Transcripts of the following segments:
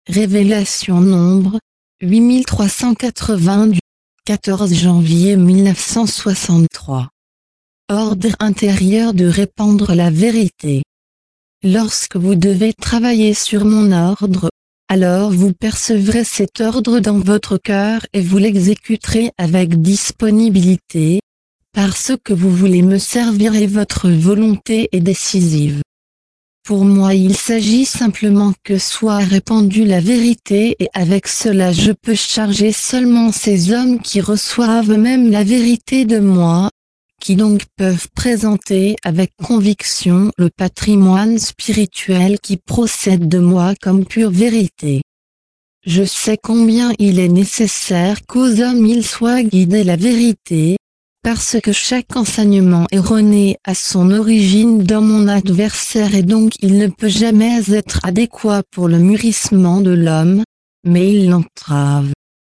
Révélation Nombre, 8380 du 14 janvier 1963. Ordre intérieur de répandre la vérité. Lorsque vous devez travailler sur mon ordre, alors vous percevrez cet ordre dans votre cœur et vous l'exécuterez avec disponibilité, parce que vous voulez me servir et votre volonté est décisive. Pour moi il s'agit simplement que soit répandue la vérité et avec cela je peux charger seulement ces hommes qui reçoivent même la vérité de moi, qui donc peuvent présenter avec conviction le patrimoine spirituel qui procède de moi comme pure vérité. Je sais combien il est nécessaire qu'aux hommes ils soient guidés la vérité, parce que chaque enseignement erroné a son origine dans mon adversaire et donc il ne peut jamais être adéquat pour le mûrissement de l'homme, mais il l'entrave.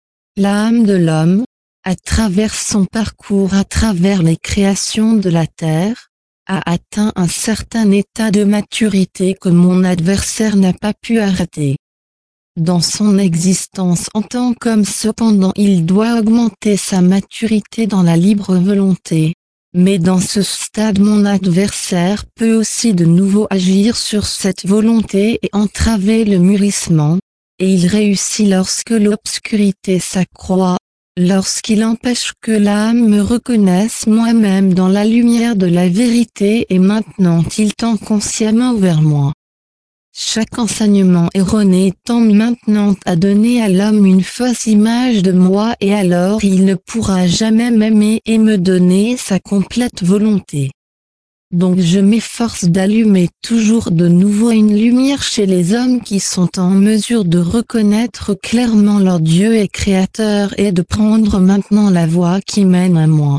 L'âme de l'homme, à travers son parcours à travers les créations de la terre, a atteint un certain état de maturité que mon adversaire n'a pas pu arrêter. Dans son existence en tant qu'homme cependant il doit augmenter sa maturité dans la libre volonté, mais dans ce stade mon adversaire peut aussi de nouveau agir sur cette volonté et entraver le mûrissement, et il réussit lorsque l'obscurité s'accroît, lorsqu'il empêche que l'âme me reconnaisse moi-même dans la lumière de la vérité et maintenant il tend consciemment vers moi. Chaque enseignement erroné tend maintenant à donner à l'homme une fausse image de moi et alors il ne pourra jamais m'aimer et me donner sa complète volonté. Donc je m'efforce d'allumer toujours de nouveau une lumière chez les hommes qui sont en mesure de reconnaître clairement leur Dieu et Créateur et de prendre maintenant la voie qui mène à moi.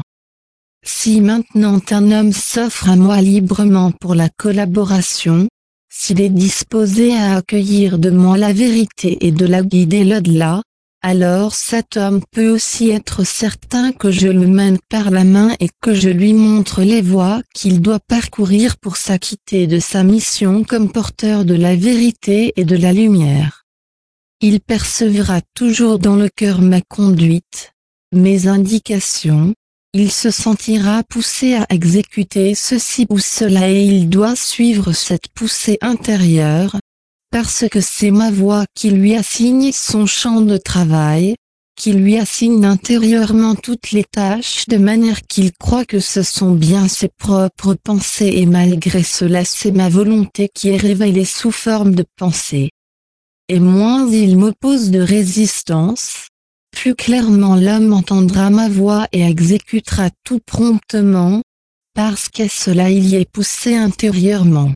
Si maintenant un homme s'offre à moi librement pour la collaboration, s'il est disposé à accueillir de moi la vérité et de la guider l'au-delà, alors cet homme peut aussi être certain que je le mène par la main et que je lui montre les voies qu'il doit parcourir pour s'acquitter de sa mission comme porteur de la vérité et de la lumière. Il percevra toujours dans le cœur ma conduite, mes indications. Il se sentira poussé à exécuter ceci ou cela et il doit suivre cette poussée intérieure, parce que c'est ma voix qui lui assigne son champ de travail, qui lui assigne intérieurement toutes les tâches de manière qu'il croit que ce sont bien ses propres pensées et malgré cela c'est ma volonté qui est révélée sous forme de pensée. Et moins il m'oppose de résistance, plus clairement l'homme entendra ma voix et exécutera tout promptement, parce qu'à cela il y est poussé intérieurement.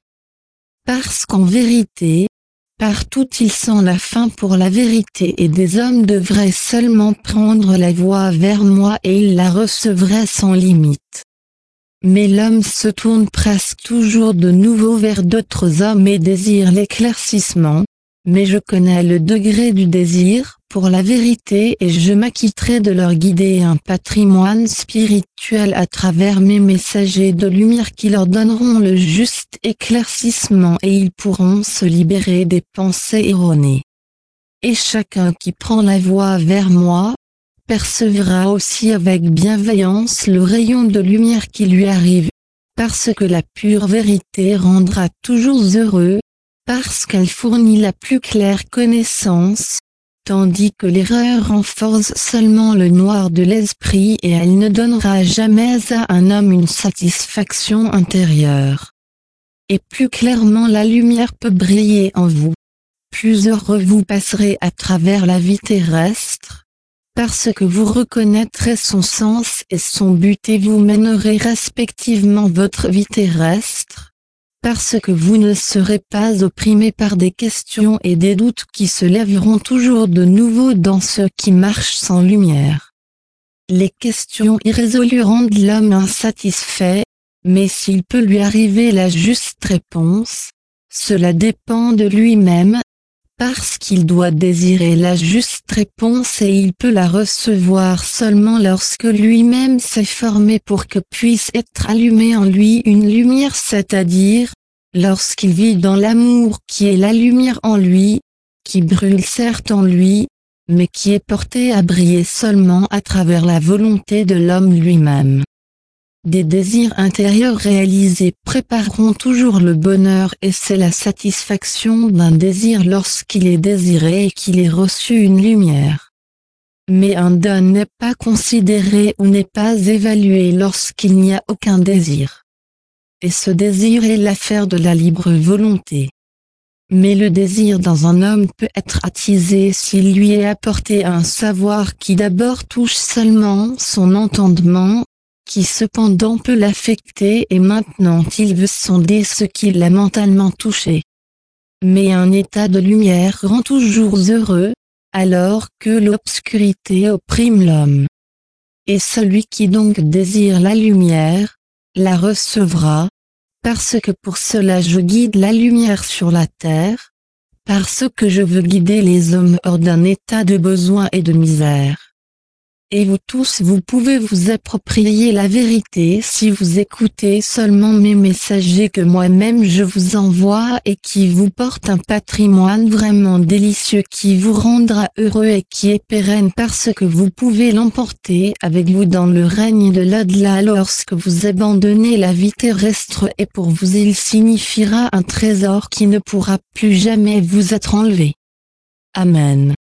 Parce qu'en vérité, partout il sent la faim pour la vérité et des hommes devraient seulement prendre la voie vers moi et il la recevrait sans limite. Mais l'homme se tourne presque toujours de nouveau vers d'autres hommes et désire l'éclaircissement, mais je connais le degré du désir pour la vérité et je m'acquitterai de leur guider un patrimoine spirituel à travers mes messagers de lumière qui leur donneront le juste éclaircissement et ils pourront se libérer des pensées erronées. Et chacun qui prend la voie vers moi, percevra aussi avec bienveillance le rayon de lumière qui lui arrive, parce que la pure vérité rendra toujours heureux, parce qu'elle fournit la plus claire connaissance, tandis que l'erreur renforce seulement le noir de l'esprit et elle ne donnera jamais à un homme une satisfaction intérieure. Et plus clairement la lumière peut briller en vous, plus heureux vous passerez à travers la vie terrestre, parce que vous reconnaîtrez son sens et son but et vous mènerez respectivement votre vie terrestre, parce que vous ne serez pas opprimé par des questions et des doutes qui se lèveront toujours de nouveau dans ceux qui marchent sans lumière. Les questions irrésolues rendent l'homme insatisfait, mais s'il peut lui arriver la juste réponse, cela dépend de lui-même, parce qu'il doit désirer la juste réponse et il peut la recevoir seulement lorsque lui-même s'est formé pour que puisse être allumée en lui une lumière, c'est-à-dire, lorsqu'il vit dans l'amour qui est la lumière en lui, qui brûle certes en lui, mais qui est porté à briller seulement à travers la volonté de l'homme lui-même. Des désirs intérieurs réalisés prépareront toujours le bonheur et c'est la satisfaction d'un désir lorsqu'il est désiré et qu'il ait reçu une lumière. Mais un don n'est pas considéré ou n'est pas évalué lorsqu'il n'y a aucun désir. Et ce désir est l'affaire de la libre volonté. Mais le désir dans un homme peut être attisé s'il lui est apporté un savoir qui d'abord touche seulement son entendement, qui cependant peut l'affecter et maintenant il veut sonder ce qui l'a mentalement touché. Mais un état de lumière rend toujours heureux, alors que l'obscurité opprime l'homme. Et celui qui donc désire la lumière, la recevra, parce que pour cela je guide la lumière sur la terre, parce que je veux guider les hommes hors d'un état de besoin et de misère. Et vous tous vous pouvez vous approprier la vérité si vous écoutez seulement mes messagers que moi-même je vous envoie et qui vous portent un patrimoine vraiment délicieux qui vous rendra heureux et qui est pérenne parce que vous pouvez l'emporter avec vous dans le règne de l'au-delà lorsque vous abandonnez la vie terrestre et pour vous il signifiera un trésor qui ne pourra plus jamais vous être enlevé. Amen.